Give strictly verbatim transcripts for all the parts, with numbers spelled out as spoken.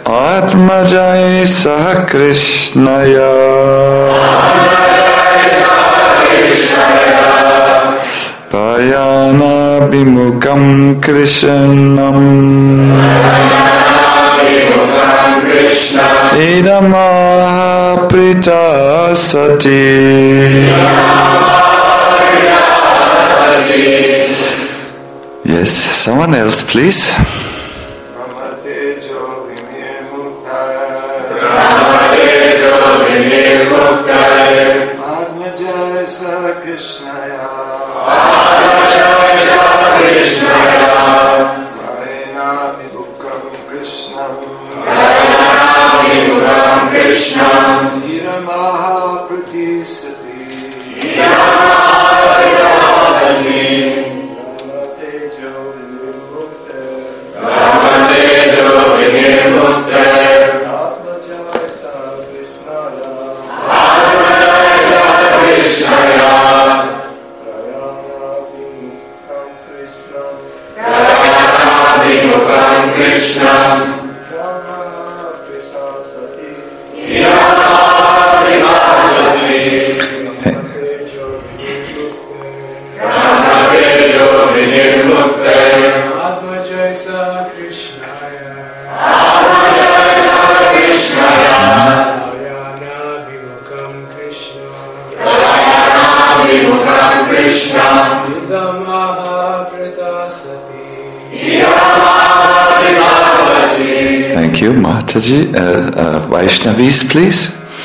Atmajai Saha Krishnaya Payana Bimukam Krishnam Idamaha Prita Sati. Yes, someone else please. Atmajai Saha Krishnaya Vayena Vibhukam Krishnam Hiramaha Pratisati Brahmatejo Vinirmukte Atmajai Saha Krishnaya Thank you, Mataji. Uh, uh, Vaishnavis, please.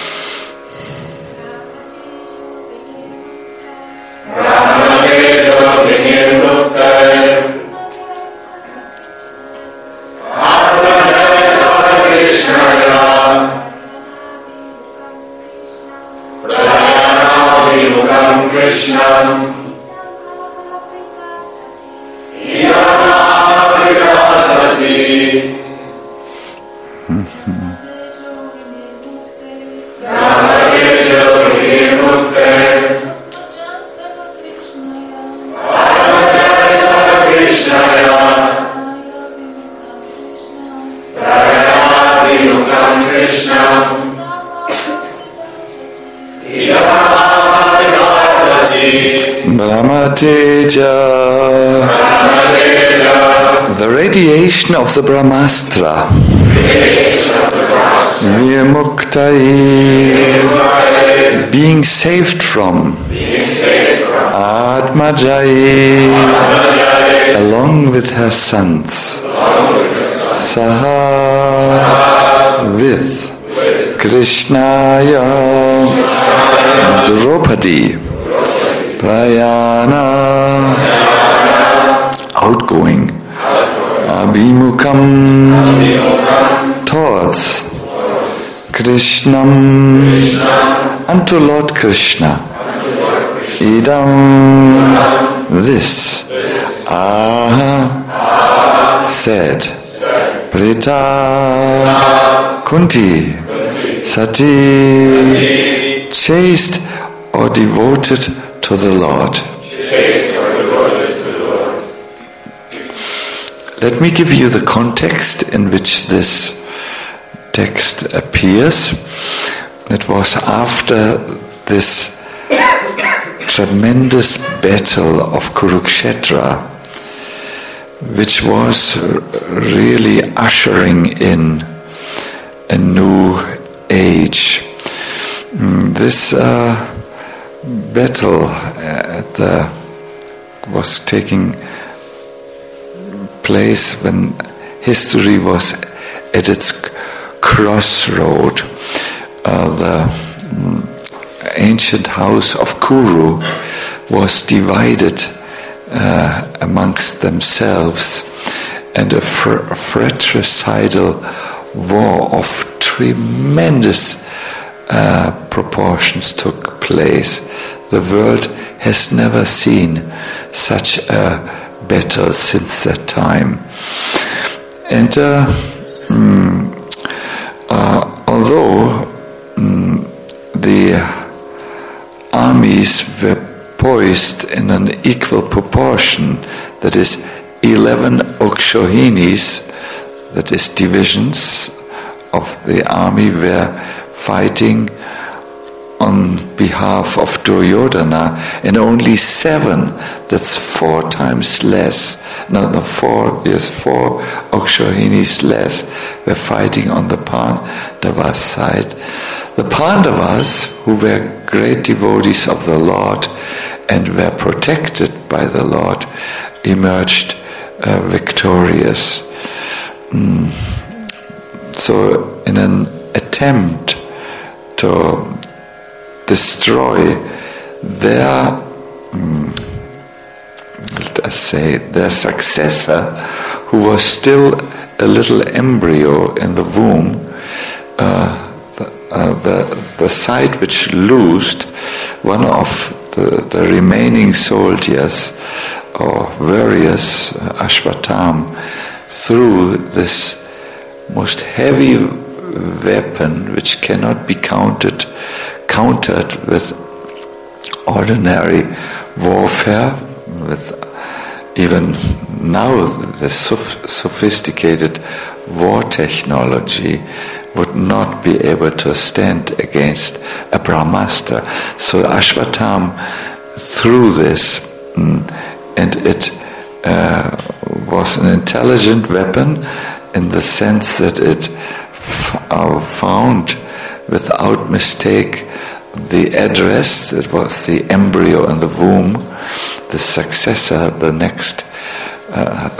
The radiation of the Brahmastra. Vimuktai, being saved from. Atmajai, along with her sons. Saha, with Krishnaya, Draupadi. Prayana, outgoing. Abhimukam, towards. Krishnam, unto Lord Krishna. Idam, this. Aha, said. Prita, Kunti, Sati, chaste or devoted to the Lord. Let me give you the context in which this text appears. It was after this tremendous battle of Kurukshetra, which was really ushering in a new age. This uh, battle uh, at the, was taking place when history was at its crossroad. Uh, the um, ancient house of Kuru was divided uh, amongst themselves, and a, fr- a fratricidal war of tremendous uh, proportions took place. The world has never seen such a battle since that time. And uh, mm, uh, although mm, the armies were poised in an equal proportion, that is eleven Ukshohinis, that is divisions of the army were fighting on behalf of Duryodhana, and only seven, that's four times less, no, no, four, yes, four Akshahinis less, were fighting on the Pandavas side. The Pandavas, who were great devotees of the Lord and were protected by the Lord, emerged uh, victorious. Mm. So, in an attempt to destroy their, um, let us say, their successor, who was still a little embryo in the womb, uh, the, uh, the, the side which loosed, one of the, the remaining soldiers or warriors, uh, Ashwatam, threw this most heavy weapon which cannot be counted countered with ordinary warfare, with even now the soph- sophisticated war technology would not be able to stand against a Brahmastra. So Ashwatam threw this, and it uh, was an intelligent weapon in the sense that it f- uh, found without mistake the address. It was the embryo in the womb, the successor, the next. Uh,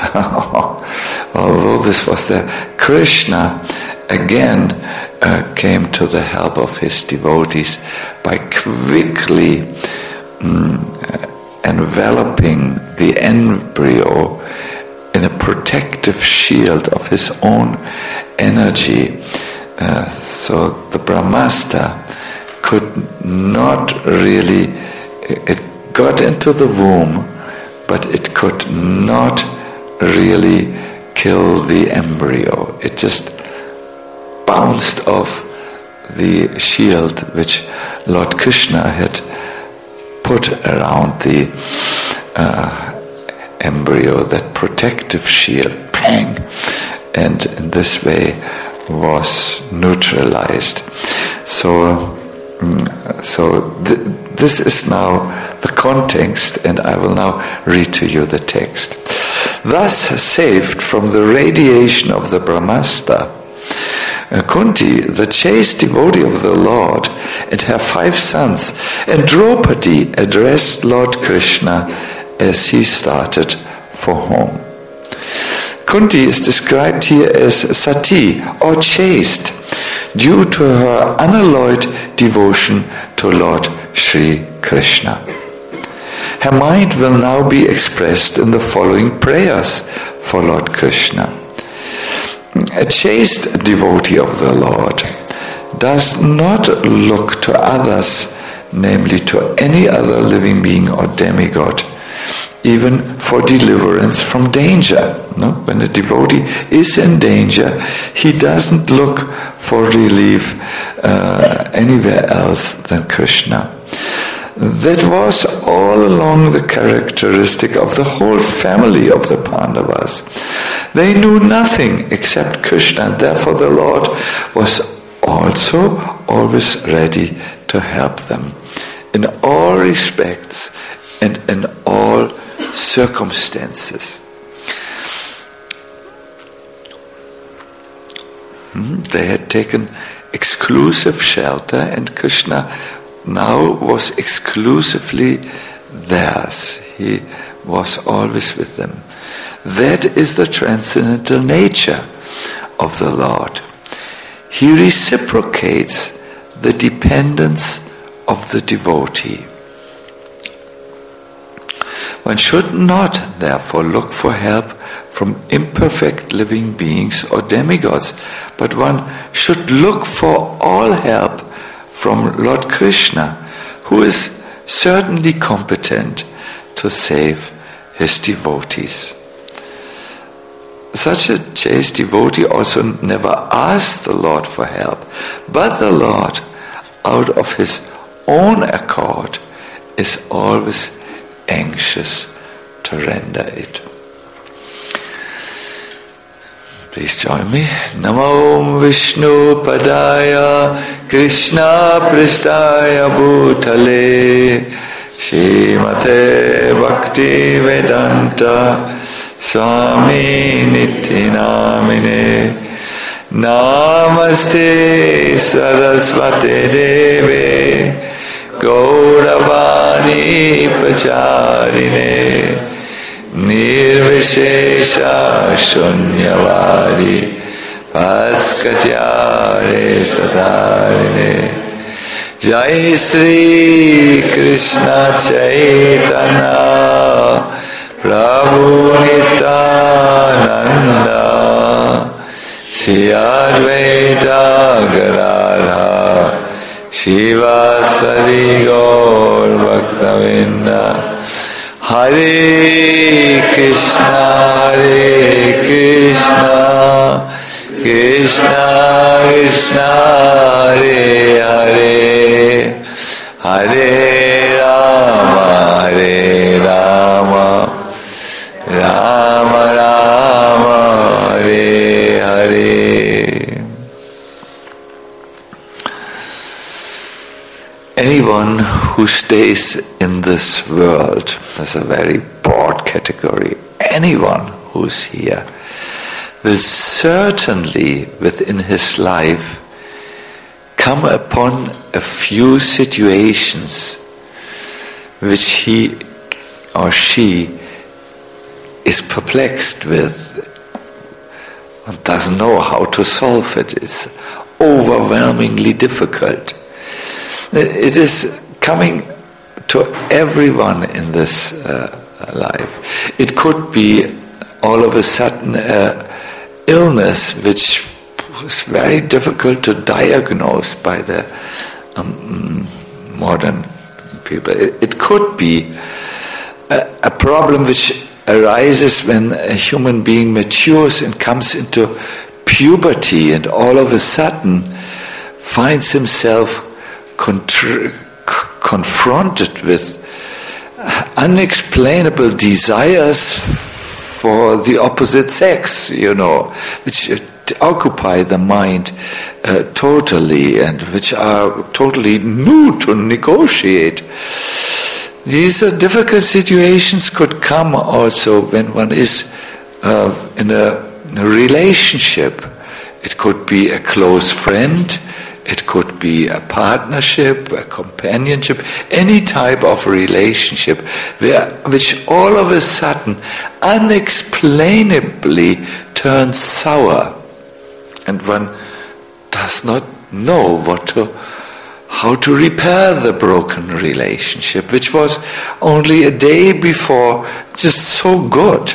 although this was the Krishna, again uh, came to the help of his devotees by quickly um, enveloping the embryo in a protective shield of his own energy. Uh, so the Brahmastra could not really, it got into the womb, but it could not really kill the embryo. It just bounced off the shield which Lord Krishna had put around the uh, embryo, that protective shield, pang, and in this way was neutralized. So, um, so th- this is now the context, and I will now read to you the text. Thus saved from the radiation of the Brahmastra, uh, Kunti, the chaste devotee of the Lord, and her five sons, and Draupadi addressed Lord Krishna as he started for home. Kunti is described here as sati, or chaste, due to her unalloyed devotion to Lord Sri Krishna. Her mind will now be expressed in the following prayers for Lord Krishna. A chaste devotee of the Lord does not look to others, namely to any other living being or demigod, even for deliverance from danger. No? When a devotee is in danger, he doesn't look for relief uh, anywhere else than Krishna. That was all along the characteristic of the whole family of the Pandavas. They knew nothing except Krishna, and therefore the Lord was also always ready to help them in all respects and in all circumstances. They had taken exclusive shelter, and Krishna now was exclusively theirs. He was always with them. That is the transcendental nature of the Lord. He reciprocates the dependence of the devotee. One should not, therefore, look for help from imperfect living beings or demigods, but one should look for all help from Lord Krishna, who is certainly competent to save his devotees. Such a chaste devotee also never asks the Lord for help, but the Lord, out of his own accord, is always anxious to render it. Please join me. Namo Vishnu Padaya Krishna Pristaya Bhutale Shrimate Bhakti Vedanta Swami Niti Namine Namaste Saraswate Deve Gauravani Pacharine Nirvishesha Shunyavadi Paskatyare Sadarine Jai Sri Krishna Chaitanya Prabhu Nityananda Shri Advaita Gadadhara Shiva Sari Gaur Bhaktavinda Hare Krishna, Hare Krishna, Krishna Krishna, Hare Hare, Hare Rama, Hare Rama, Rama Rama, Hare Hare. Anyone who stays in this world, that's a very broad category, anyone who's here will certainly within his life come upon a few situations which he or she is perplexed with and doesn't know how to solve it. It's overwhelmingly difficult. It is coming to everyone in this uh, life. It could be all of a sudden an illness which is very difficult to diagnose by the um, modern people. It, it could be a, a problem which arises when a human being matures and comes into puberty and all of a sudden finds himself Contr- confronted with unexplainable desires for the opposite sex, you know, which occupy the mind uh, totally and which are totally new to negotiate. These are difficult situations could come also when one is uh, in a relationship. It could be a close friend. It could be a partnership, a companionship, any type of relationship where, which all of a sudden unexplainably turns sour, and one does not know what to, how to repair the broken relationship, which was only a day before just so good.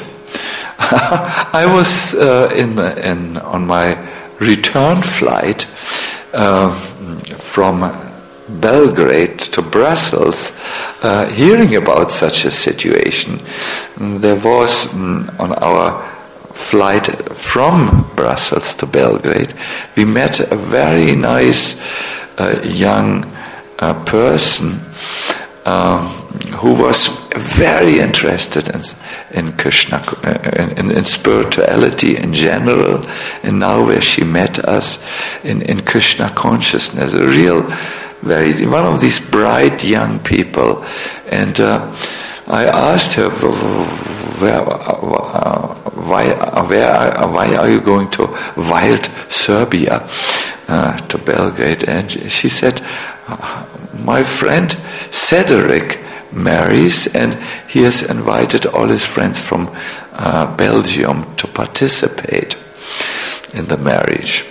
I was uh, in, in on my return flight Uh, from Belgrade to Brussels, uh, hearing about such a situation. There was um, on our flight from Brussels to Belgrade, we met a very nice uh, young uh, person um, who was very interested in, in Krishna, uh, in, in spirituality in general, and now where she met us in, in Krishna consciousness, a real, very one of these bright young people. And uh, I asked her, where, uh, why, where, why are you going to wild Serbia, uh, to Belgrade? And she said, my friend Cedric marries and he has invited all his friends from uh, Belgium to participate in the marriage.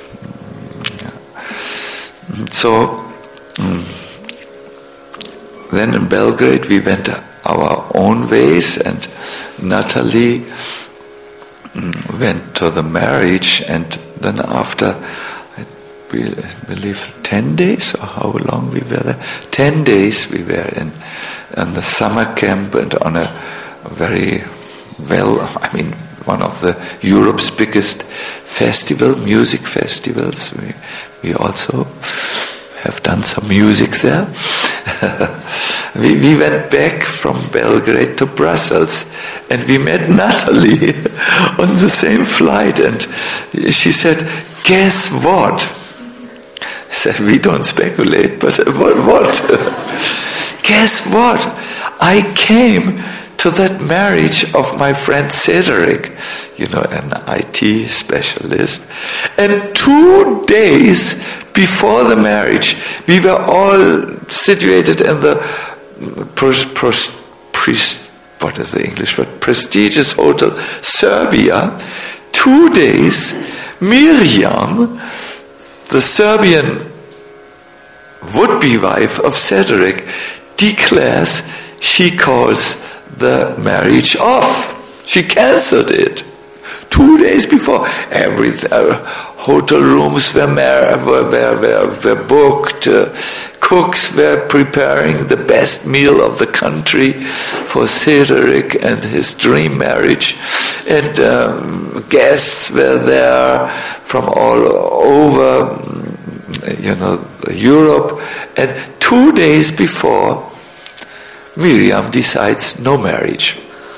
So um, then in Belgrade we went our own ways, and Natalie um, went to the marriage, and then after I believe ten days, or how long we were there, ten days we were in on the summer camp and on a, a very well, I mean, one of the Europe's biggest festival, music festivals. We we also have done some music there, we, we went back from Belgrade to Brussels, and we met Natalie on the same flight, and she said, guess what? I said, we don't speculate, but what? what? Guess what? I came to that marriage of my friend Cedric, you know, an I T specialist. And two days before the marriage, we were all situated in the pros, pros, pres, what is the English word? Prestigious hotel, Serbia. Two days, Miriam, the Serbian would-be wife of Cedric, declares she calls the marriage off. She cancelled it. Two days before, every uh, hotel rooms were, were, were, were, were booked. Uh, cooks were preparing the best meal of the country for Cedric and his dream marriage. And um, guests were there from all over, you know, Europe. And two days before, Miriam decides no marriage.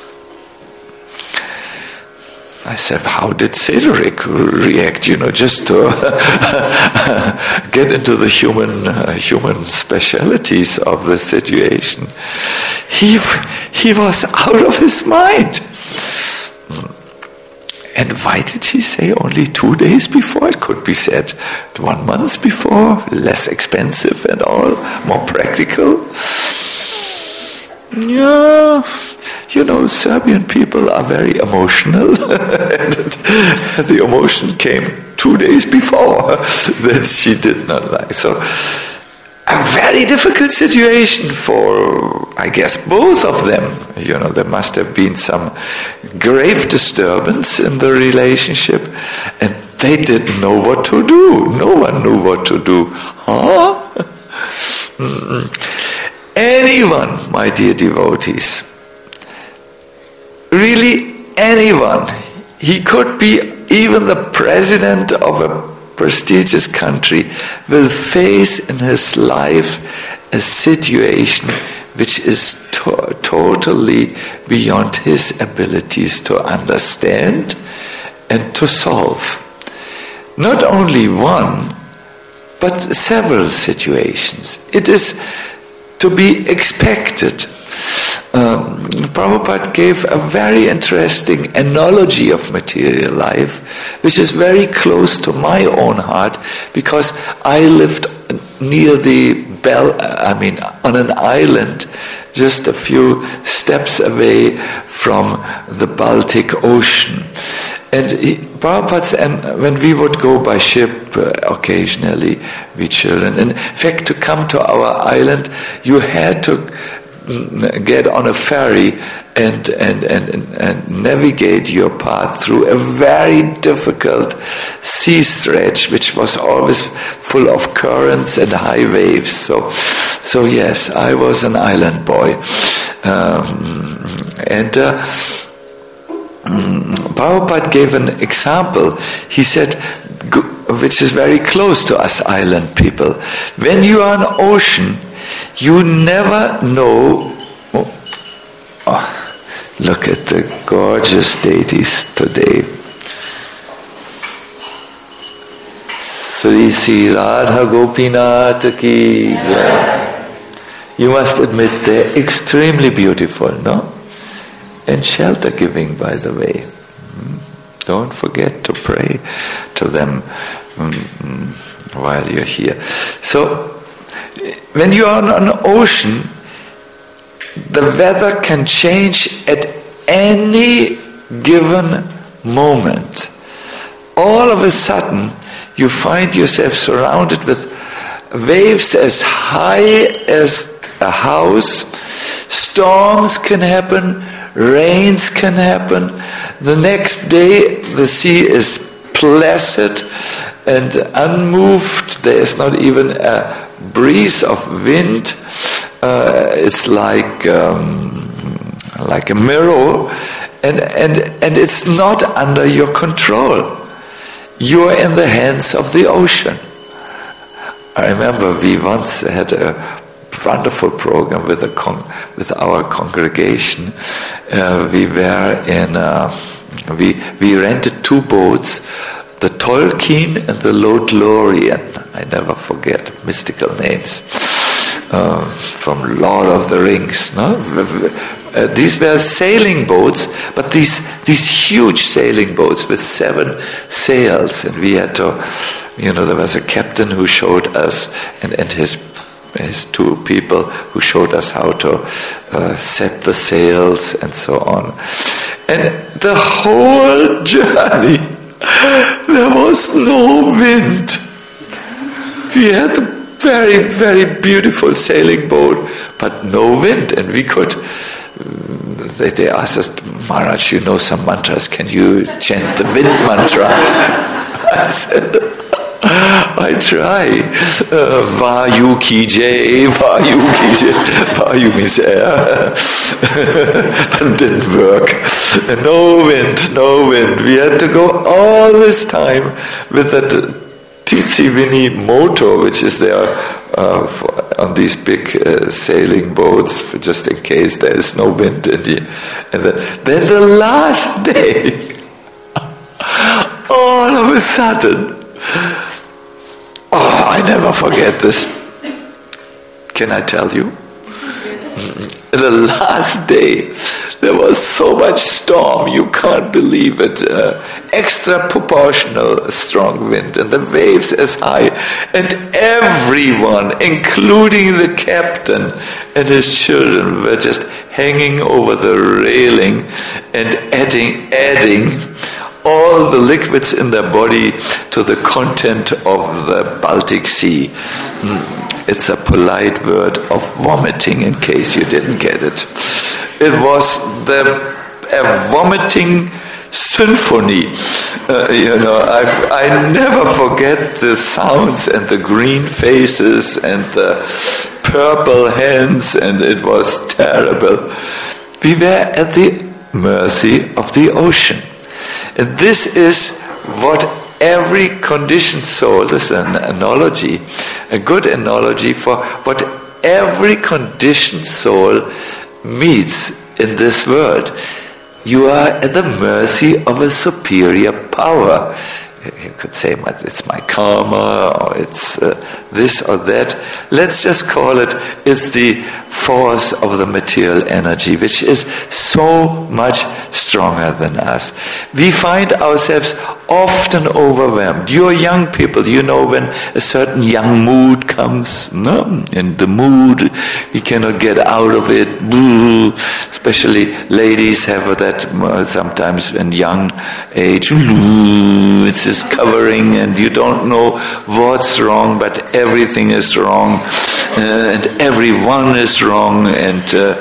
I said, how did Cedric react, you know, just to get into the human uh, human specialities of the situation? He, he was out of his mind. And why did she say only two days before? It could be said one month before, less expensive and all, more practical. Yeah, you know, Serbian people are very emotional. And the emotion came two days before that she did not like. So, a very difficult situation for, I guess, both of them. You know, there must have been some grave disturbance in the relationship, and they didn't know what to do. No one knew what to do. Huh? Mm-mm. Anyone, my dear devotees, really anyone, he could be even the president of a prestigious country, will face in his life a situation which is to- totally beyond his abilities to understand and to solve. Not only one, but several situations. It is to be expected. Um, Prabhupada gave a very interesting analogy of material life, which is very close to my own heart, because I lived near the Bel, I mean, on an island just a few steps away from the Baltic Ocean. And he, Prabhupada, and when we would go by ship uh, occasionally, we children, in fact, to come to our island, you had to get on a ferry and, and, and, and navigate your path through a very difficult sea stretch, which was always full of currents and high waves. So, so yes, I was an island boy. Um, and uh, Prabhupada gave an example. He said, which is very close to us island people, when you are on ocean, you never know. Oh, oh, look at the gorgeous deities today. Sri Sri Radha Gopinath ki jai. You must admit they're extremely beautiful, no? And shelter giving, by the way. Don't forget to pray to them while you're here. So, when you are on an ocean, the weather can change at any given moment. All of a sudden, you find yourself surrounded with waves as high as a house. Storms can happen, rains can happen. The next day, the sea is placid and unmoved. There is not even a breeze of wind. Uh, it's like um, like a mirror, and and and it's not under your control. You are in the hands of the ocean. I remember we once had a wonderful program with, a con- with our congregation. Uh, we were in, uh, we, we rented two boats, the Tolkien and the Lothlorien. I never forget, mystical names. Uh, from Lord of the Rings. No? Uh, these were sailing boats, but these these huge sailing boats with seven sails, and we had to, you know, there was a captain who showed us, and, and his his two people who showed us how to uh, set the sails and so on. And the whole journey, there was no wind. We had the very, very beautiful sailing boat, but no wind, and we could. They, they asked us, Maharaj, you know some mantras? Can you chant the wind mantra? I said, I try. Uh, Vayu ki jai, Vayu ki jai. Vayu means air, but it didn't work. No wind, no wind. We had to go all this time with that Titsi Winnie motor, which is there uh, for, on these big uh, sailing boats, for just in case there is no wind. In the, and the, then the last day, all of a sudden, oh, I never forget this. Can I tell you? The last day, there was so much storm, you can't believe it. Uh, extra proportional strong wind, and the waves as high, and everyone, including the captain and his children, were just hanging over the railing and adding, adding all the liquids in their body to the content of the Baltic Sea. Mm. It's a polite word of vomiting, in case you didn't get it. It was the a vomiting symphony. Uh, you know, I I never forget the sounds and the green faces and the purple hands, and it was terrible. We were at the mercy of the ocean. And this is what every conditioned soul, this is an analogy, a good analogy for what every conditioned soul meets in this world. You are at the mercy of a superior power. You could say it's my karma, or it's uh, this or that. Let's just call it, it's the force of the material energy, which is so much stronger than us. We find ourselves often overwhelmed. You're young people, you know when a certain young mood comes, no? And the mood, we cannot get out of it. Especially ladies have that sometimes in young age. It's just covering, and you don't know what's wrong, but everything is wrong, uh, and everyone is wrong, and uh,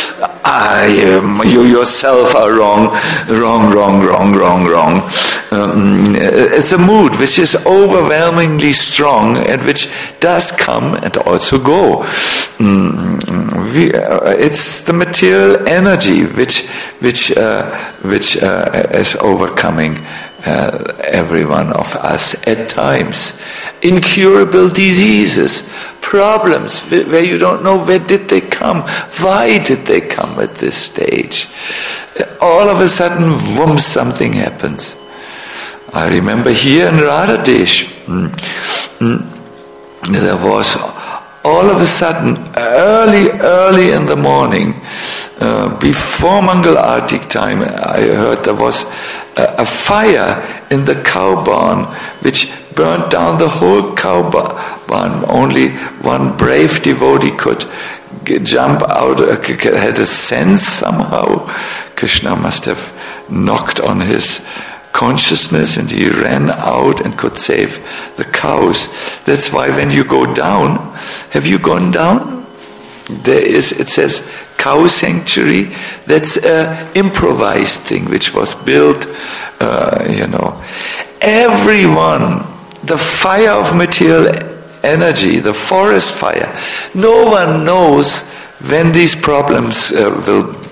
I, um, you yourself are wrong, wrong, wrong, wrong, wrong, wrong. Um, it's a mood which is overwhelmingly strong and which does come and also go. Mm, we, uh, it's the material energy which which uh, which uh, is overcoming uh, every one of us at times. Incurable diseases, problems where you don't know where did they come, why did they come at this stage. All of a sudden, boom, something happens. I remember here in Radhadesh, mm, mm, there was all of a sudden, early, early in the morning, uh, before Mangal Artik time, I heard there was a, a fire in the cow barn, which burnt down the whole cow barn. Only one brave devotee could get, jump out, uh, had a sense somehow. Krishna must have knocked on his consciousness, and he ran out and could save the cows. That's why when you go down, have you gone down? There is, it says cow sanctuary. That's an improvised thing which was built, uh, you know. Everyone, the fire of material energy, the forest fire, no one knows when these problems uh, will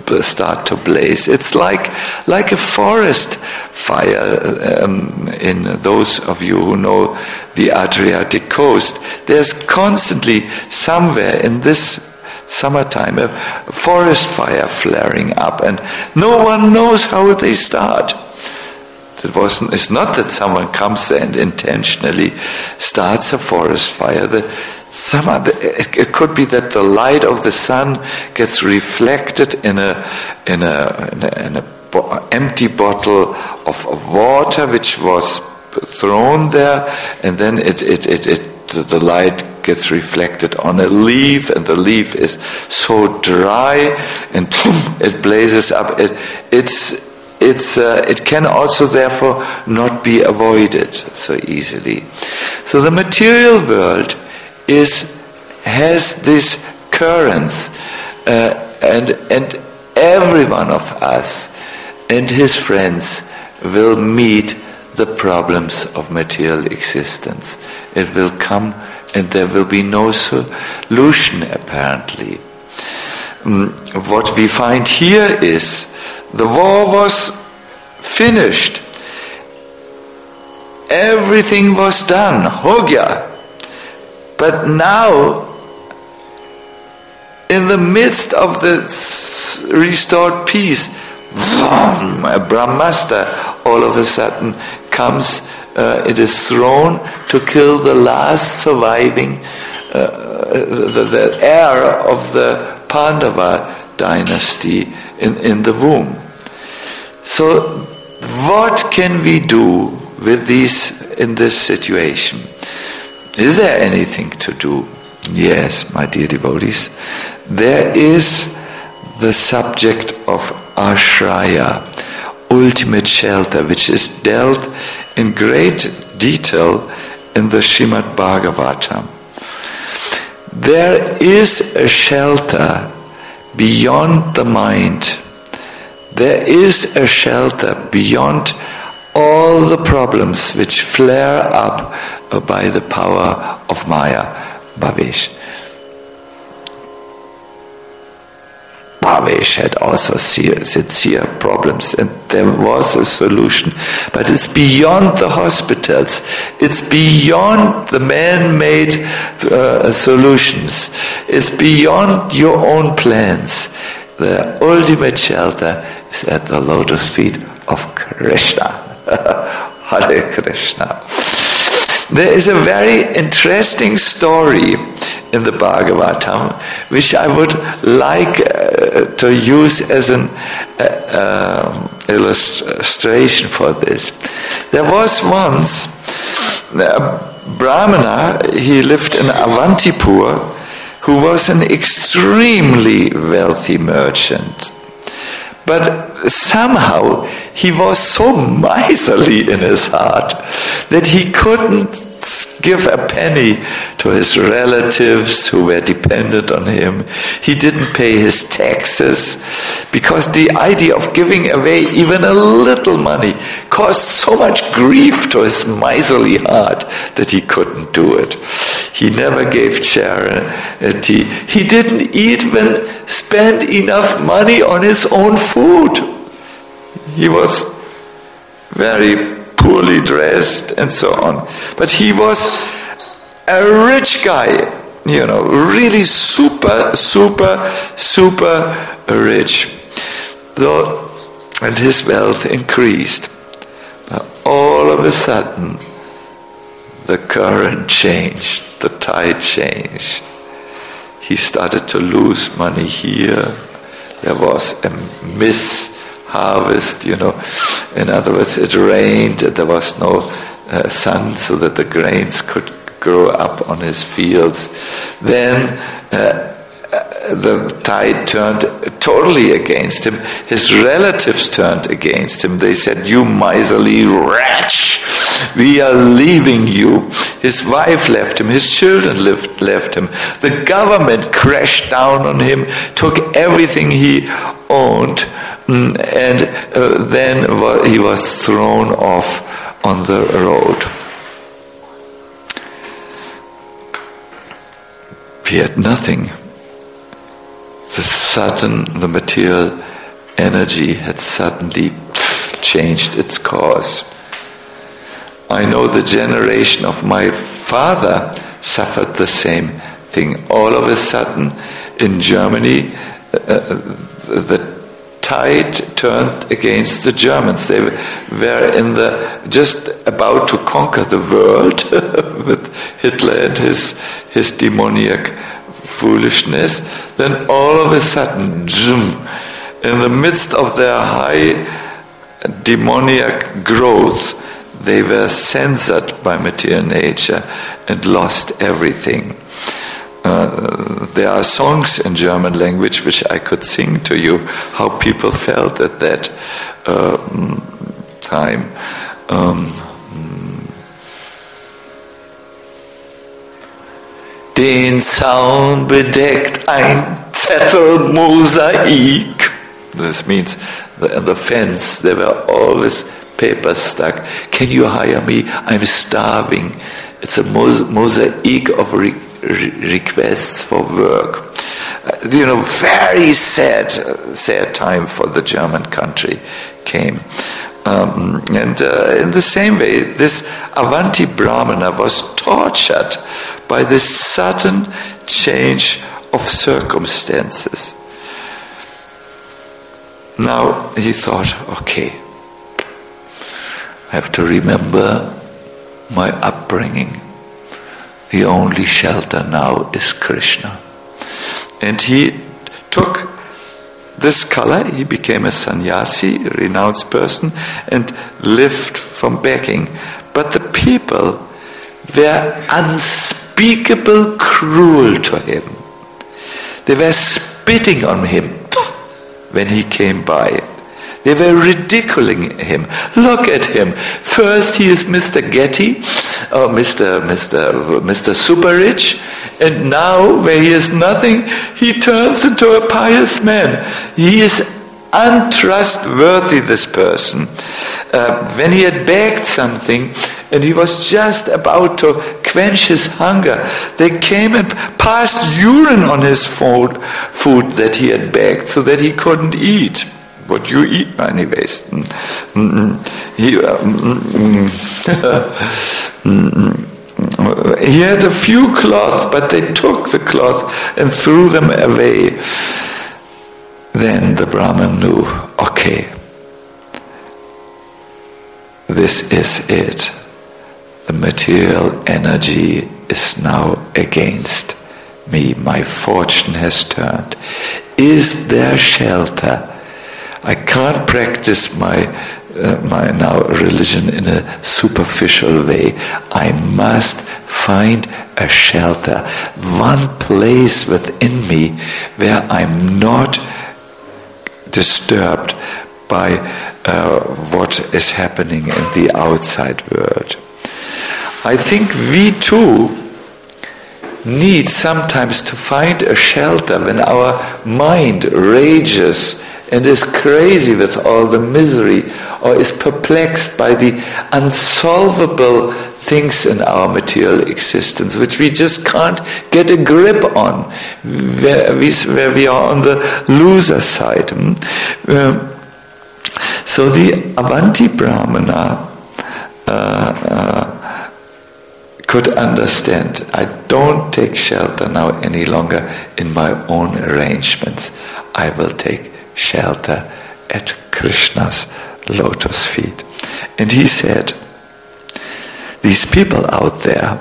start to blaze. It's like like a forest fire. Um, in those of you who know the Adriatic coast, there's constantly somewhere in this summertime a forest fire flaring up, and no one knows how they start. It wasn't, it's not that someone comes there and intentionally starts a forest fire. The, some other, it, it could be that the light of the sun gets reflected in a in a, in a, in a bo- empty bottle of, of water which was thrown there, and then it it it, it the, the light gets reflected on a leaf, and the leaf is so dry, and it blazes up. It it's It's uh, it can also therefore not be avoided so easily. So the material world is has these currents, uh, and and every one of us and his friends will meet the problems of material existence. It will come, and there will be no solution apparently. Um, what we find here is the war was finished. Everything was done. Hogya. But now, in the midst of the restored peace, vroom, a Brahmastra all of a sudden comes. Uh, it is thrown to kill the last surviving uh, the, the heir of the Pandava dynasty in, in the womb. So what can we do with these in this situation? Is there anything to do? Yes, my dear devotees, there is the subject of ashraya, ultimate shelter, which is dealt in great detail in the Srimad Bhagavatam. There is a shelter beyond the mind. There is a shelter beyond all the problems which flare up by the power of Maya, Bhavesh. Bhavesh had also sincere problems, and there was a solution. But it's beyond the hospitals. It's beyond the man-made uh, solutions. It's beyond your own plans. The ultimate shelter is at the lotus feet of Krishna. Hare Krishna. There is a very interesting story in the Bhagavatam, which I would like uh, to use as an uh, uh, illustration for this. There was once a Brahmana, he lived in Avantipur, who was an extremely wealthy merchant. But somehow he was so miserly in his heart that he couldn't give a penny to his relatives who were dependent on him. He didn't pay his taxes because the idea of giving away even a little money caused so much grief to his miserly heart that he couldn't do it. He never gave charity. He didn't even spend enough money on his own food. He was very poorly dressed and so on. But he was a rich guy, you know, really super, super, super rich. Though, and his wealth increased. But all of a sudden, the current changed, the tide changed. He started to lose money here. There was a misharvest, you know. In other words, it rained, there was no uh, sun so that the grains could grow up on his fields. Then uh, the tide turned totally against him. His relatives turned against him. They said, "You miserly wretch, we are leaving you." His wife left him. His children left, left him. The government crashed down on him, took everything he owned, and uh, then he was thrown off on the road. He had nothing. The sudden, the material energy had suddenly changed its course. I know the generation of my father suffered the same thing. All of a sudden, in Germany, uh, the tide turned against the Germans. They were in the just about to conquer the world with Hitler and his his demoniac foolishness. Then all of a sudden, zoom, in the midst of their high demoniac growth, they were censored by material nature and lost everything. Uh, there are songs in German language which I could sing to you, how people felt at that uh, time. Um, Den Zaun bedeckt ein Zettelmosaik. This means the, the fence, there were always papers stuck. Can you hire me? I'm starving. It's a mosaic of re- re- requests for work. Uh, you know, very sad, sad time for the German country came. Um, and uh, in the same way, this Avanti Brahmana was tortured by this sudden change of circumstances. Now he thought, okay, I have to remember my upbringing. The only shelter now is Krishna. And he took this color, he became a sannyasi, a renounced person, and lived from begging. But the people were unspeakable cruel to him. They were spitting on him when he came by. They were ridiculing him. Look at him. First he is Mister Getty, or Mister Mister Mister Super Rich, and now where he is nothing, he turns into a pious man. He is untrustworthy, this person. Uh, when he had begged something and he was just about to quench his hunger, they came and passed urine on his food, food that he had begged so that he couldn't eat. What you eat, anyways. He, he had a few cloths, but they took the cloth and threw them away. Then the Brahman knew, okay, this is it. The material energy is now against me. My fortune has turned. Is there shelter? I can't practice my uh, my now religion in a superficial way. I must find a shelter, one place within me where I'm not disturbed by uh, what is happening in the outside world. I think we too need sometimes to find a shelter when our mind rages and is crazy with all the misery, or is perplexed by the unsolvable things in our material existence, which we just can't get a grip on, where we, where we are on the loser side. Uh, so the Avanti Brahmana uh, uh, could understand, I don't take shelter now any longer in my own arrangements. I will take shelter at Krishna's lotus feet. And he said, these people out there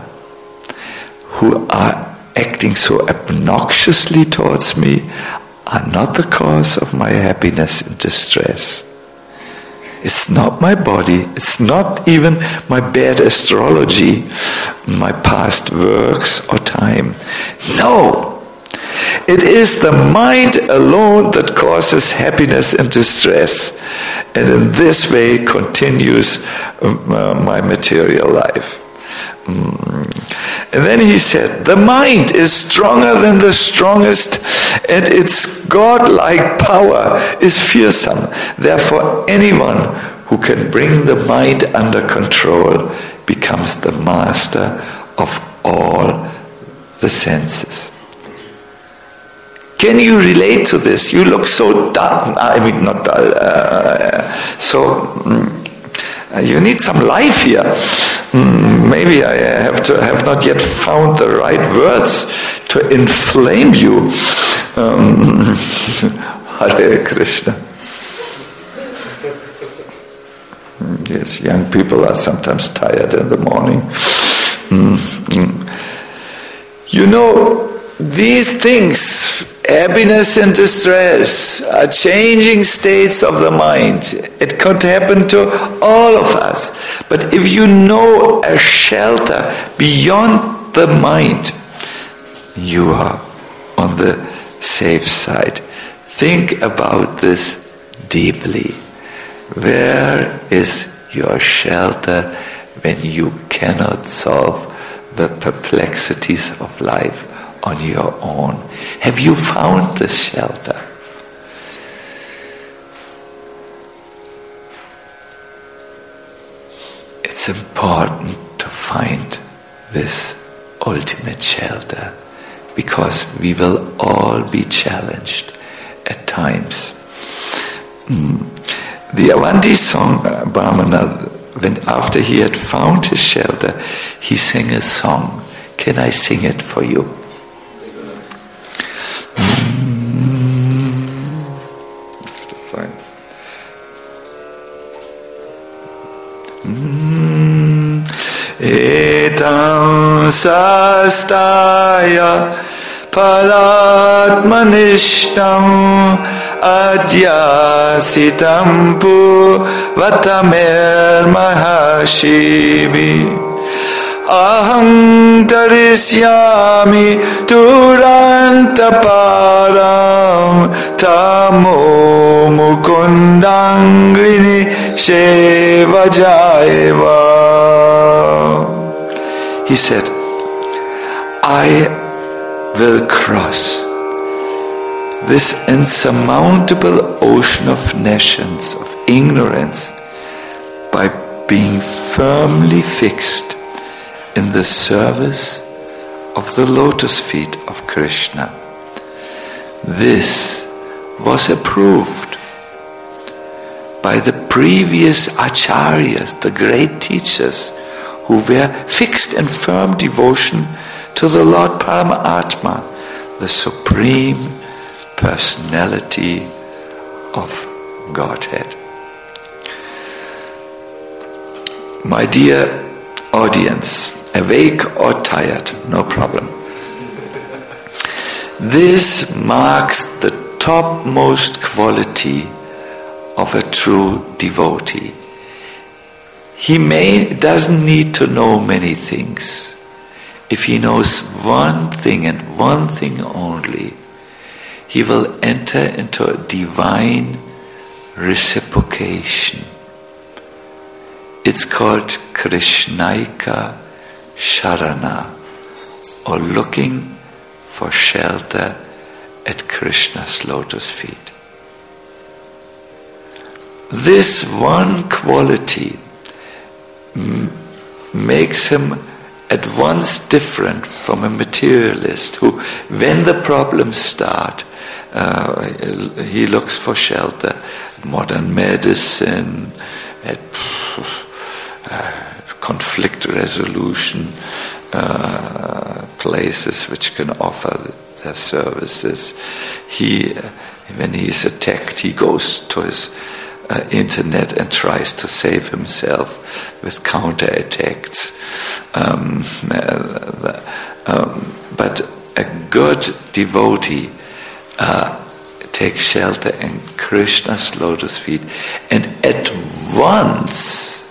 who are acting so obnoxiously towards me are not the cause of my happiness and distress. It's not my body, it's not even my bad astrology, my past works or time. No! It is the mind alone that causes happiness and distress, and in this way continues uh, my material life. Mm. And then he said, the mind is stronger than the strongest, and its godlike power is fearsome. Therefore, anyone who can bring the mind under control becomes the master of all the senses. Can you relate to this? You look so dull. I mean, not dull. Uh, so mm, you need some life here. Mm, maybe I have to have not yet found the right words to inflame you. Um, Hare Krishna. Yes, young people are sometimes tired in the morning. Mm-hmm. You know, these things, happiness and distress, are changing states of the mind. It could happen to all of us. But if you know a shelter beyond the mind, you are on the safe side. Think about this deeply. Where is your shelter when you cannot solve the perplexities of life on your own? Have you found this shelter? It's important to find this ultimate shelter, because we will all be challenged at times. Mm. The Avanti song, uh, Brahmana, when after he had found his shelter, he sang a song. Can I sing it for you? Mm. Fine. Mm. Etam sastaya palatmanishtam adyasitam puvatamer mahashivi aham tarisyami turantaparam tamo mukundangrini shevajaiva. He said, I will cross this insurmountable ocean of nations, of ignorance, by being firmly fixed in the service of the lotus feet of Krishna. This was approved by the previous acharyas, the great teachers, who were fixed in firm devotion to the Lord Paramatma, the Supreme Personality of Godhead. My dear audience, awake or tired, no problem. This marks the topmost quality of a true devotee. He may doesn't need to know many things. If he knows one thing and one thing only, he will enter into a divine reciprocation. It's called Krishnaika Sharana, or looking for shelter at Krishna's lotus feet. This one quality m- makes him at once different from a materialist who, when the problems start, uh, he looks for shelter, modern medicine, at uh, conflict resolution, uh, places which can offer their services. He, uh, when he is attacked, he goes to his uh, internet and tries to save himself with counterattacks. Um, uh, um, but a good devotee uh, takes shelter in Krishna's lotus feet and at once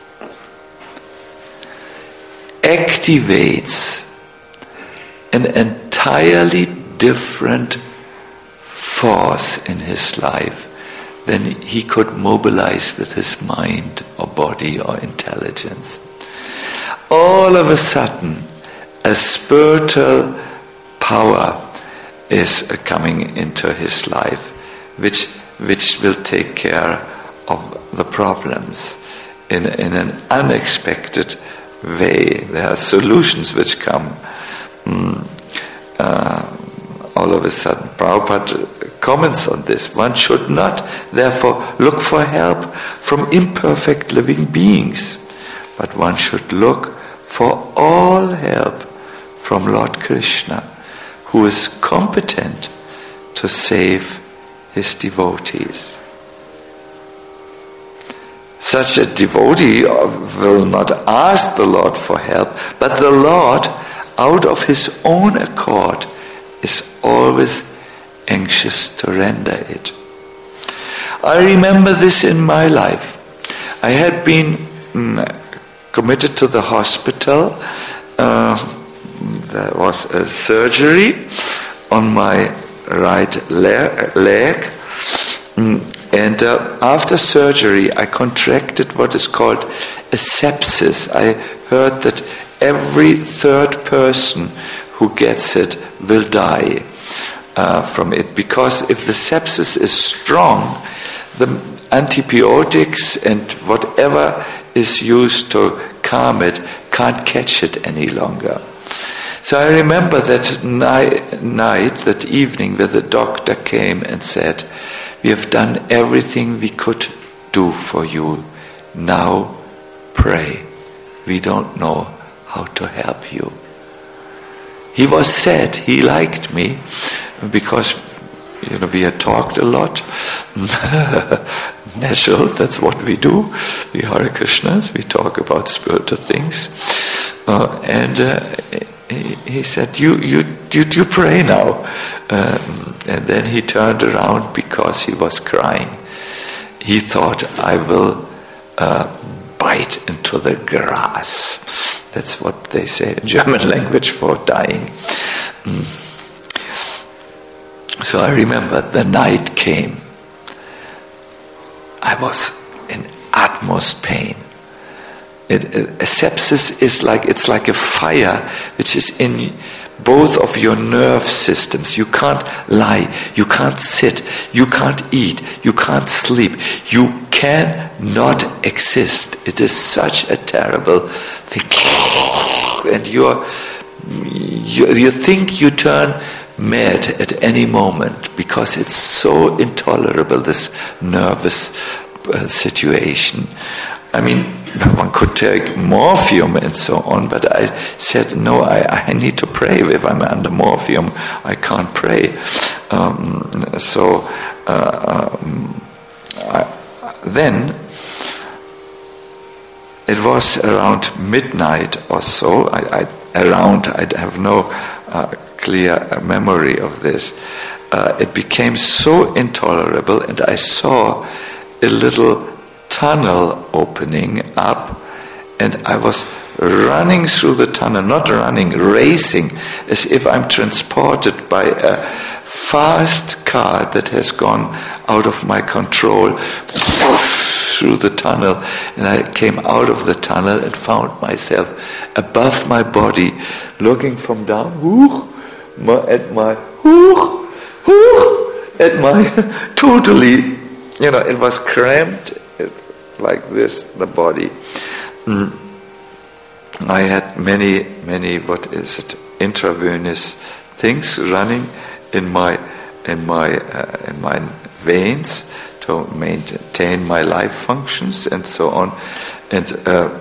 activates an entirely different force in his life than he could mobilize with his mind or body or intelligence. All of a sudden, a spiritual power is coming into his life, which which will take care of the problems in, in an unexpected way. There are solutions which come mm, uh, all of a sudden, Prabhupada comments on this. One should not, therefore, look for help from imperfect living beings, but one should look for all help from Lord Krishna, who is competent to save his devotees. Such a devotee will not ask the Lord for help, but the Lord, out of his own accord, is always anxious to render it. I remember this in my life. I had been mm, committed to the hospital. Uh, there was a surgery on my right le- leg. Mm, and uh, after surgery, I contracted what is called a sepsis. I heard that every third person who gets it will die uh, from it, because if the sepsis is strong, the antibiotics and whatever is used to calm it can't catch it any longer. So I remember that ni- night, that evening, where the doctor came and said, "We have done everything we could do for you. Now pray. We don't know how to help you." He was sad. He liked me because, you know, we had talked a lot. Natural, that's what we do. We Hare Krishnas, we talk about spiritual things. Uh, and uh, he, he said, you, you, you, you pray now. Um, and then he turned around because he was crying. He thought, I will uh, bite into the grass. That's what they say in German language for dying. Mm. So I remember the night came. I was in utmost pain. It, it, a sepsis is like, it's like a fire which is in both of your nerve systems. You can't lie, you can't sit, you can't eat, you can't sleep. You cannot exist. It is such a terrible thing. And you're, you, you think you turn mad at any moment because it's so intolerable, this nervous uh, situation. I mean, one could take morphium and so on, but I said, no, I, I need to pray. If I'm under morphium, I can't pray. Um, so uh, um, I, then it was around midnight or so. I, I, around, I have no uh, clear memory of this. Uh, it became so intolerable, and I saw a little tunnel opening up, and I was running through the tunnel, not running, racing, as if I'm transported by a fast car that has gone out of my control through the tunnel. And I came out of the tunnel and found myself above my body, looking from down, whoo, my, at my, whoo, whoo, at my, totally, you know, it was cramped, it, like this, the body. Mm. I had many, many, what is it, intravenous things running in my, in my, uh, in my veins to maintain my life functions and so on. And uh,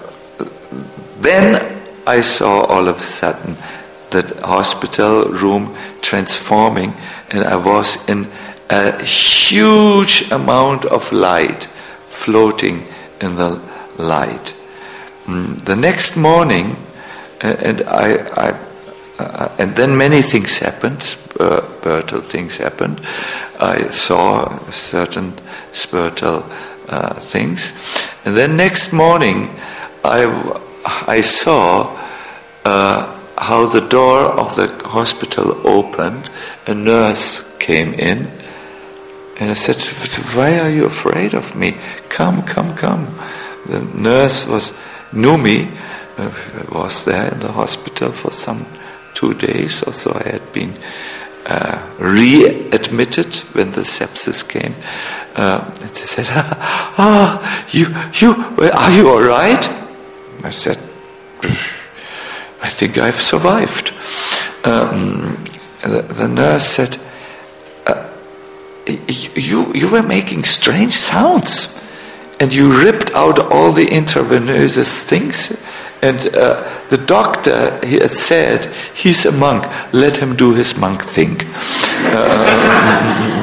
then I saw all of a sudden that hospital room transforming, and I was in a huge amount of light floating in the light. Mm, the next morning, uh, and I, I uh, and then many things happened, spiritual things happened. I saw certain spiritual uh, things, and then next morning, I I saw uh, how the door of the hospital opened. A nurse came in, and I said, "Why are you afraid of me? Come, come, come." The nurse was knew me. I was there in the hospital for some two days or so. I had been uh, readmitted when the sepsis came. Uh, and she said, "Ah, ah, you, you, are you all right?" I said, "I think I've survived." Um, the, the nurse said, uh, you, you were making strange sounds. And you ripped out all the intravenous things. And uh, the doctor he had said, he's a monk, let him do his monk thing. Uh,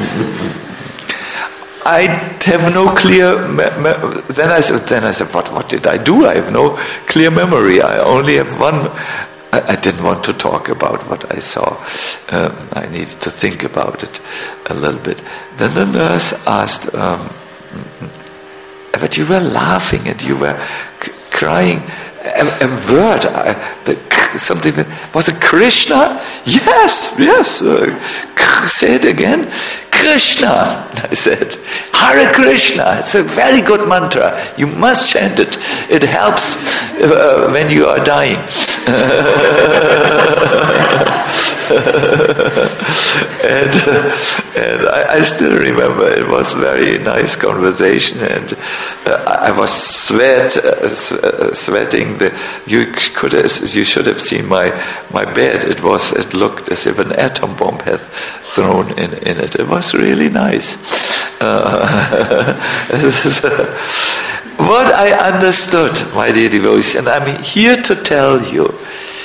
I have no clear, me- me- then I said, then I said, what, what did I do? I have no clear memory. I only have one. I, I didn't want to talk about what I saw. Um, I needed to think about it a little bit. Then the nurse asked, um, but you were laughing and you were c- crying. A, a word, uh, the, something, was it Krishna? Yes, yes. Uh, say it again. Krishna, I said. Hare Krishna. It's a very good mantra. You must chant it. It helps uh, when you are dying. and uh, and I, I still remember it was a very nice conversation, and uh, I was sweat uh, sweating. The, you could have, you should have seen my my bed. It was it looked as if an atom bomb had thrown in, in it. It was really nice. Uh, what I understood, my dear devotees, and I'm here to tell you.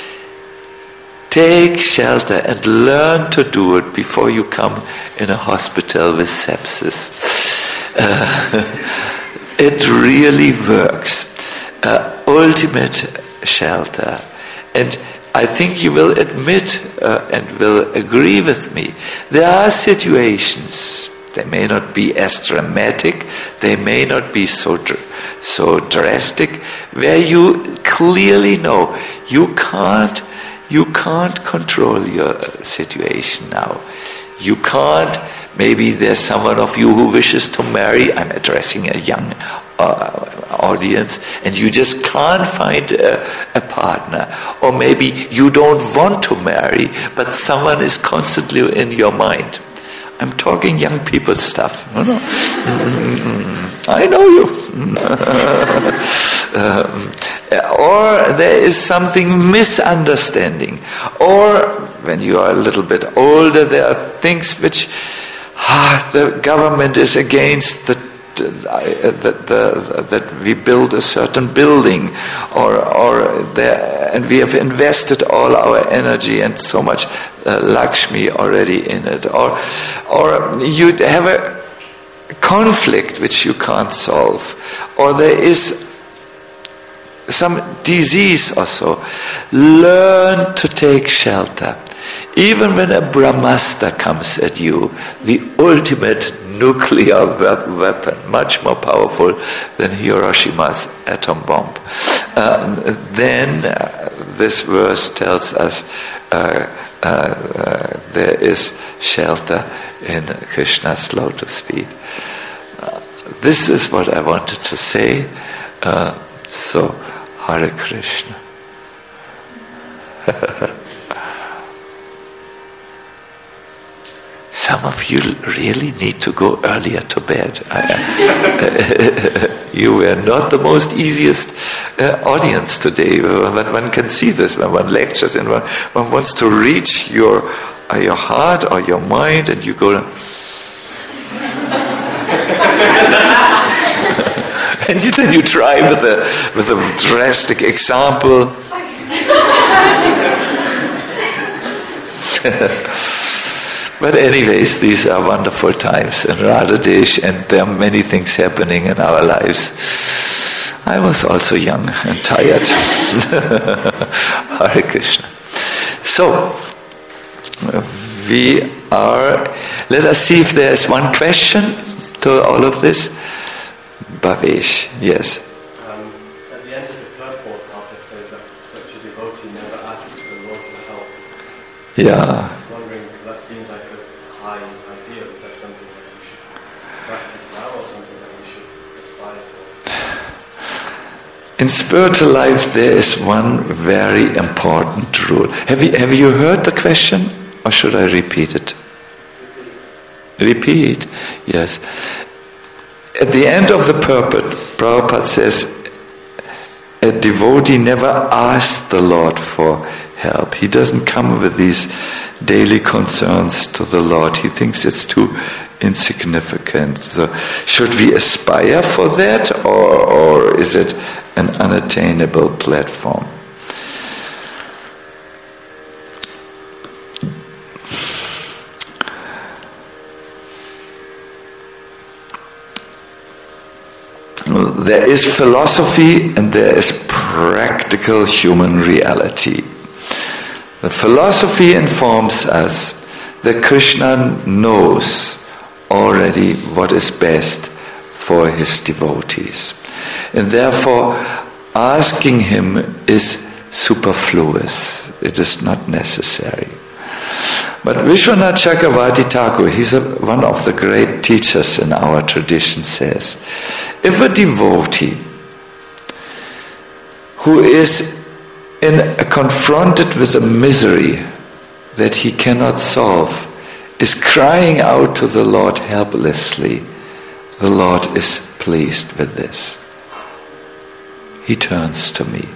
Take shelter and learn to do it before you come in a hospital with sepsis. Uh, it really works. Uh, ultimate shelter. And I think you will admit uh, and will agree with me. There are situations, they may not be as dramatic, they may not be so, dr- so drastic, where you clearly know you can't You can't control your situation now. You can't, maybe there's someone of you who wishes to marry, I'm addressing a young uh, audience, and you just can't find a, a partner. Or maybe you don't want to marry, but someone is constantly in your mind. I'm talking young people stuff. No, no. I know you. um, or there is something misunderstanding. Or when you are a little bit older, there are things which ah, the government is against the That, the, that we build a certain building, or or there, and we have invested all our energy and so much uh, Lakshmi already in it, or or you have a conflict which you can't solve, or there is some disease or so. Learn to take shelter. Even when a Brahmastra comes at you, the ultimate nuclear weapon, much more powerful than Hiroshima's atom bomb, um, then uh, this verse tells us uh, uh, uh, there is shelter in Krishna's lotus feet. Uh, this is what I wanted to say. Uh, so, Hare Krishna. Some of you really need to go earlier to bed. You were not the most easiest uh, audience today. When one can see this, when one lectures and one, one wants to reach your uh, your heart or your mind, and you go. And then you try with a with a drastic example. But anyways, these are wonderful times in Radhadesh, and there are many things happening in our lives. I was also young and tired. Hare Krishna. So, we are, let us see if there is one question to all of this. Bhavesh, yes. Um, at the end of the purport, Prabhupada says that such a devotee never asks the Lord for help. Yeah. Seems like a high ideal. Is that something that we should practice now, or something that we should aspire for? In spiritual life, there is one very important rule. Have you have you heard the question, or should I repeat it? Repeat. Repeat. Yes. At the end of the purport, Prabhupada says, a devotee never asks the Lord for help. He doesn't come with these daily concerns to the Lord. He thinks it's too insignificant. So should we aspire for that, or, or is it an unattainable platform? There is philosophy and there is practical human reality. The philosophy informs us that Krishna knows already what is best for his devotees. And therefore, asking him is superfluous. It is not necessary. But Vishwanath Chakravarti Thakur, he's a, one of the great teachers in our tradition, says, if a devotee who is in, uh, confronted with a misery that he cannot solve is crying out to the Lord helplessly, the Lord is pleased with this. He turns to me.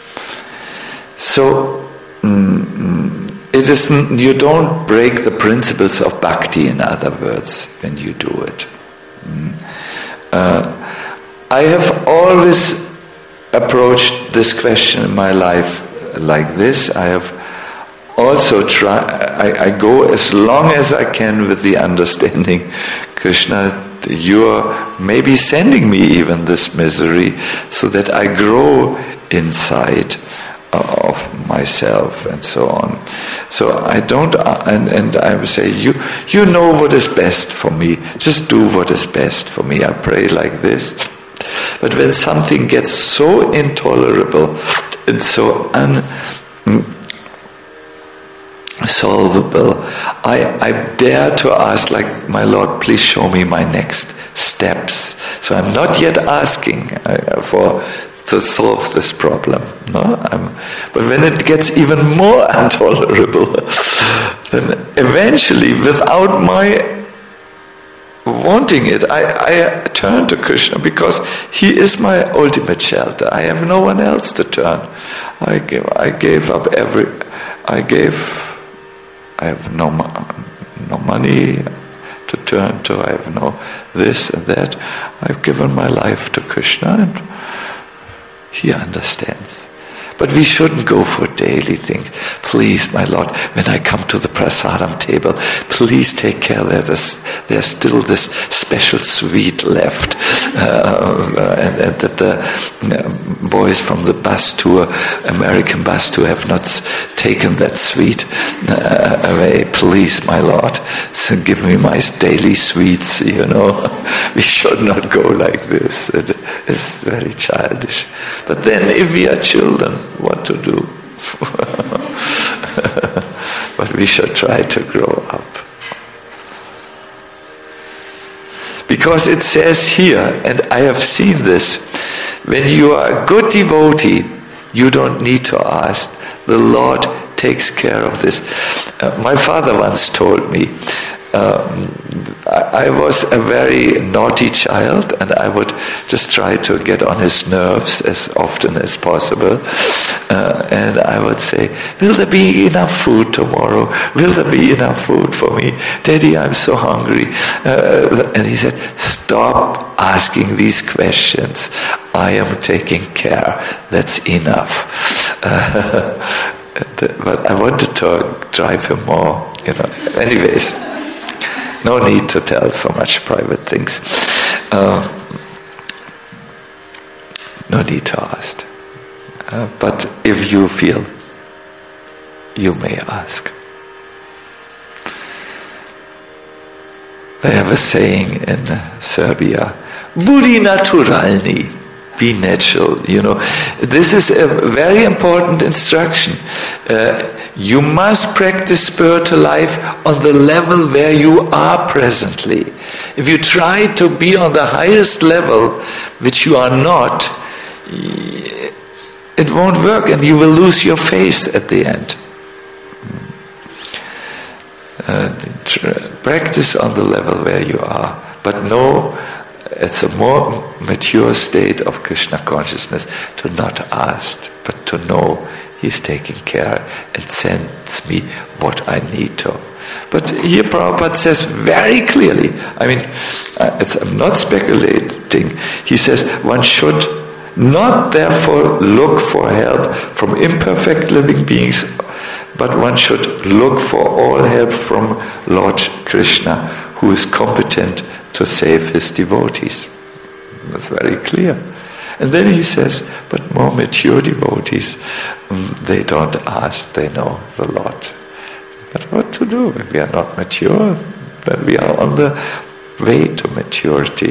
So, mm, it is, you don't break the principles of bhakti, in other words, when you do it. Uh, I have always approached this question in my life like this. I have also tried, I, I go as long as I can with the understanding, Krishna, you are maybe sending me even this misery so that I grow inside of myself and so on. So I don't, and, and I would say, you you know what is best for me. Just do what is best for me. I pray like this. But when something gets so intolerable and so unsolvable, I, I dare to ask, like, my Lord, please show me my next steps. So I'm not yet asking uh, for to solve this problem. No, I'm, but when it gets even more intolerable, then eventually, without my wanting it, I, I turn to Krishna because he is my ultimate shelter. I have no one else to turn. I gave, I gave up every. I gave. I have no no money to turn to. I have no this and that. I've given my life to Krishna, and he understands. But we shouldn't go for daily things. Please, my Lord, when I come to the prasadam table, please take care that there's, there's still this special sweet left, uh, and, and that the uh, boys from the bus tour, American bus tour, have not taken that sweet uh, away. Please, my Lord, so give me my daily sweets, you know. We should not go like this. It is very childish. But then if we are children, what to do? But we should try to grow up. Because it says here, and I have seen this, when you are a good devotee, you don't need to ask. The Lord takes care of this. Uh, my father once told me, um, I, I was a very naughty child, and I would just try to get on his nerves as often as possible. Uh, and I would say, will there be enough food tomorrow? Will there be enough food for me? Daddy, I'm so hungry. Uh, and he said, stop asking these questions. I am taking care. That's enough. Uh, but I wanted to drive him more, you know. Anyways, no need to tell so much private things. Uh, no need to ask. Uh, but if you feel, you may ask. They have a saying in Serbia, "Budi naturalni," be natural. You know, this is a very important instruction. Uh, you must practice spiritual life on the level where you are presently. If you try to be on the highest level, which you are not, it won't work, and you will lose your faith at the end. Uh, tr- practice on the level where you are, but know it's a more mature state of Krishna consciousness to not ask, but to know He's taking care and sends me what I need to. But here Prabhupada says very clearly, I mean, uh, it's, I'm not speculating, he says one should not therefore look for help from imperfect living beings, but one should look for all help from Lord Krishna, who is competent to save his devotees. That's very clear. And then he says, but more mature devotees, um, they don't ask, they know the Lord. But what to do if we are not mature? Then we are on the way to maturity.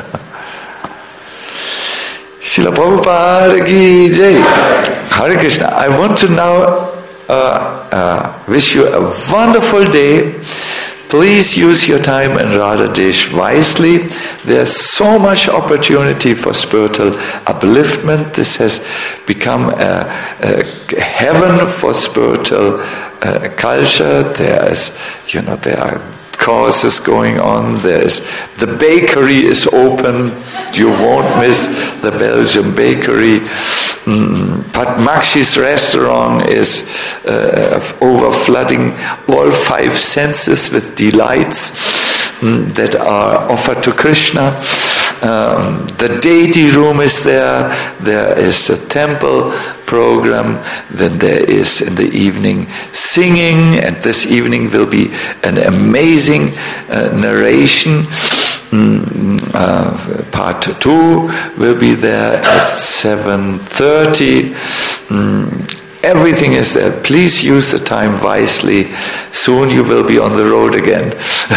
Srila Prabhupada ki jai. Hare Krishna. I want to now uh, uh, wish you a wonderful day. Please use your time in Radha Desh wisely. There's so much opportunity for spiritual upliftment. This has become a, a heaven for spiritual uh, culture. There is, you know, there are courses going on. There is, the bakery is open. You won't miss the Belgian bakery. Mm, Padmakshi's restaurant is uh, over flooding all five senses with delights mm, that are offered to Krishna. Um, the deity room is there. There is a temple program. Then there is in the evening singing, and this evening will be an amazing uh, narration. Mm, uh, part two will be there at seven thirty. Mm, everything is there. Please use the time wisely. Soon you will be on the road again.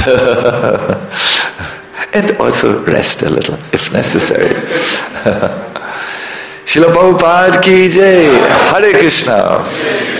And also rest a little if necessary. Srila Prabhupada ki jai. Hare Krishna.